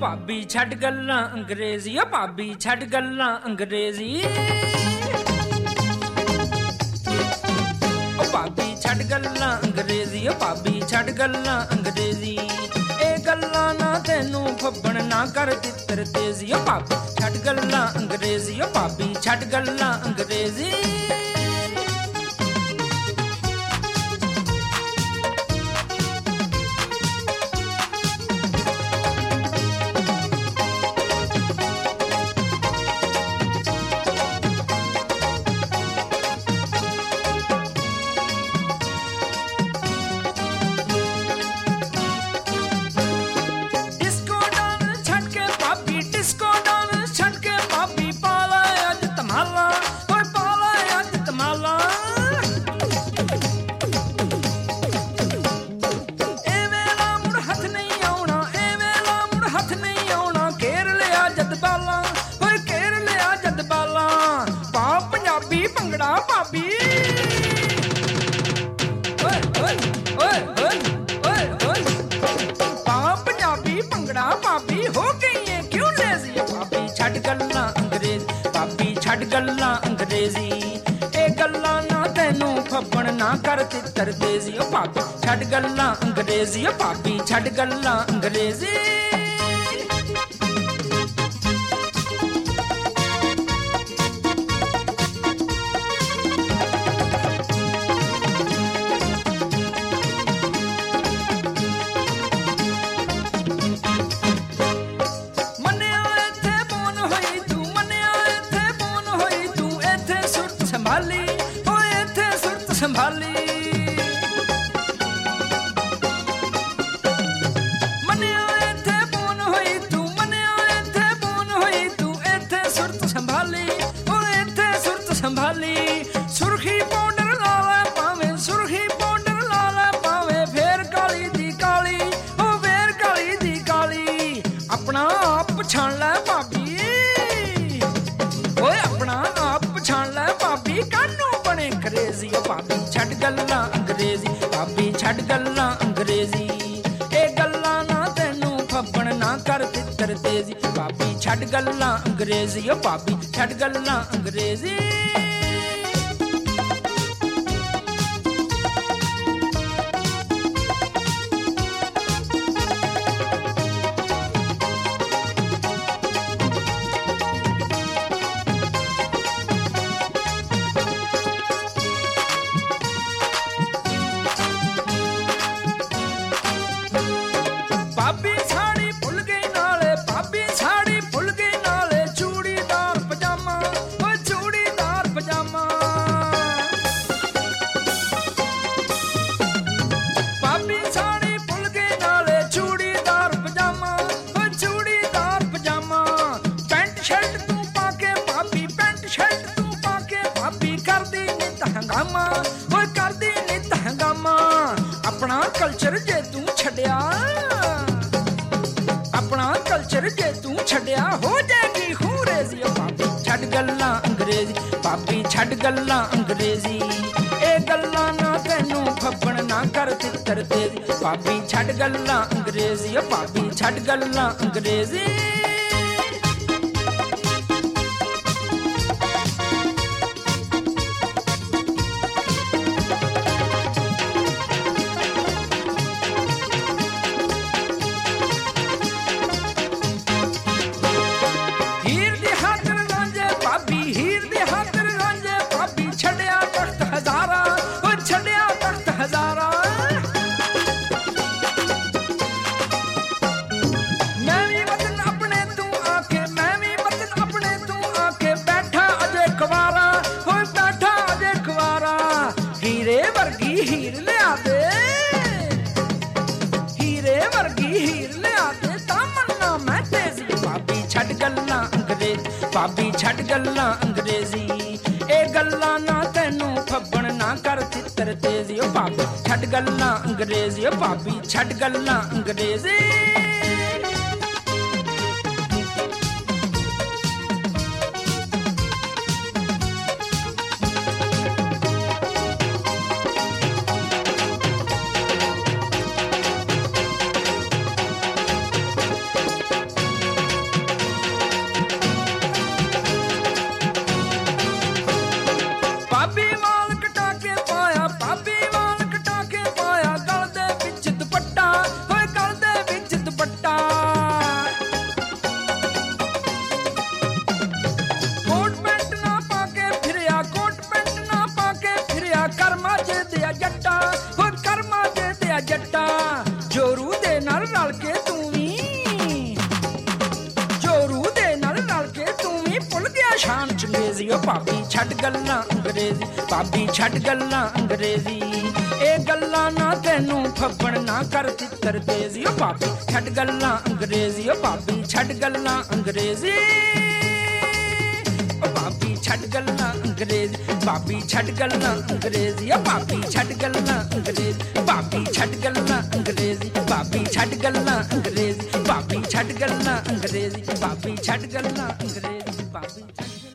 ਭਾਬੀ ਛੱਡ ਗੱਲਾਂ ਅੰਗਰੇਜ਼ੀ, ਓ ਭਾਬੀ ਛੱਡ ਗੱਲਾਂ ਅੰਗਰੇਜ਼ੀ। ਓ ਭਾਬੀ ਛੱਡ ਗੱਲਾਂ ਅੰਗਰੇਜ਼ੀ, ਓ ਭਾਬੀ ਛੱਡ ਗੱਲਾਂ ਅੰਗਰੇਜ਼ੀ। ਇਹ ਗੱਲਾਂ ਨਾ ਤੈਨੂੰ ਫੱਬਣ ਨਾ ਕਰ ਤਿੱਤਰ ਤੇਜ਼ੀ। ਓ ਭਾਬੀ ਛੱਡ ਗੱਲਾਂ ਅੰਗਰੇਜ਼ੀ, ਓ ਭਾਬੀ ਛੱਡ ਗੱਲਾਂ ਅੰਗਰੇਜ਼ੀ। ਗੱਲਾਂ ਅੰਗਰੇਜ਼ੀ ਇਹ ਗੱਲਾਂ ਨਾ ਤੈਨੂੰ ਫੱਬਣ ਨਾ ਕਰ ਤਿੱਤਰ ਤੇਜ਼ੀ। ਓ ਭਾਬੀ ਛੱਡ ਗੱਲਾਂ ਅੰਗਰੇਜ਼ੀ, ਓ ਭਾਬੀ ਛੱਡ ਗੱਲਾਂ ਅੰਗਰੇਜ਼ੀ। ਸੁਰਖੀ ਪਾਊਡਰ ਲਾ ਲੈ ਭਾਵੇਂ, ਸੁਰਖੀ ਪਾਊਡਰ ਲਾ ਲੈ ਭਾਵੇਂ, ਫੇਰ ਕਾਲੀ ਦੀ ਕਾਲੀ, ਉਹ ਫੇਰ ਕਾਲੀ ਦੀ ਕਾਲੀ। ਆਪਣਾ ਆਪ ਪਛਾਣ ਲੈ ਭਾਬੀ, ਓਏ ਆਪਣਾ ਆਪ ਪਛਾਣ ਲੈ ਭਾਬੀ, ਕਾਹਨੂੰ ਬਣੇ ਕਰੇਜ਼ੀ। ਓ ਭਾਬੀ ਛੱਡ ਗੱਲਾਂ ਅੰਗਰੇਜ਼ੀ, ਭਾਬੀ ਛੱਡ ਗੱਲਾਂ ਅੰਗਰੇਜ਼ੀ। ਇਹ ਗੱਲਾਂ ਨਾ ਤੈਨੂੰ ਫੱਬਣ ਨਾ ਕਰ ਤਿੱਤਰ ਤੇਜ਼ੀ। ਭਾਬੀ ਛੱਡ ਗੱਲਾਂ ਅੰਗਰੇਜ਼ੀ, ਓ ਭਾਬੀ ਛੱਡ ਗੱਲਾਂ ਅੰਗਰੇਜ਼ੀ। ਆਪਣਾ ਕਲਚਰ ਜੇ ਤੂੰ ਛੱਡਿਆ, ਆਪਣਾ ਕਲਚਰ ਜੇ ਤੂੰ ਛੱਡਿਆ, ਹੋ ਜਾਏਗੀ ਖੂਰੇਜ਼ੀ। ਓ ਭਾਬੀ ਛੱਡ ਗੱਲਾਂ ਅੰਗਰੇਜ਼ੀ, ਭਾਬੀ ਛੱਡ ਗੱਲਾਂ ਅੰਗਰੇਜ਼ੀ। ਇਹ ਗੱਲਾਂ ਨਾ ਤੈਨੂੰ ਫੱਬਣ ਨਾ ਕਰ ਤਿੱਤਰ ਤੇਜ਼ੀ। ਭਾਬੀ ਛੱਡ ਗੱਲਾਂ ਅੰਗਰੇਜ਼ੀ, ਓ ਭਾਬੀ ਛੱਡ ਗੱਲਾਂ ਅੰਗਰੇਜ਼ੀ। ਭਾਬੀ ਛੱਡ ਗੱਲਾਂ ਅੰਗਰੇਜ਼ੀ ਇਹ ਗੱਲਾਂ ਨਾ ਤੈਨੂੰ ਫੱਬਣ ਨਾ ਕਰ ਤਿੱਤਰ ਤੇਜ਼ੀ। ਓ ਭਾਬੀ ਛੱਡ ਗੱਲਾਂ ਅੰਗਰੇਜ਼ੀ, ਓ ਭਾਬੀ ਛੱਡ ਗੱਲਾਂ ਅੰਗਰੇਜ਼ੀ। अंग्रेजी ओ भाभी छड्ड गल्लां अंग्रेजी भाभी छड्ड गल्लां अंग्रेजी ए गल्लां ना तैनू फब्बण ना कर तितर तेजी ओ भाभी छड्ड गल्लां अंग्रेजी ओ भाभी छड्ड गल्लां अंग्रेजी ओ भाभी छड्ड गल्लां अंग्रेजी भाभी छड्ड गल्लां अंग्रेजी ओ भाभी छड्ड गल्लां अंग्रेजी भाभी छड्ड गल्लां अंग्रेजी भाभी छड्ड गल्लां अंग्रेजी भाभी छड्ड गल्लां अंग्रेजी भाभी छड्ड गल्लां अंग्रेजी भाभी छड्ड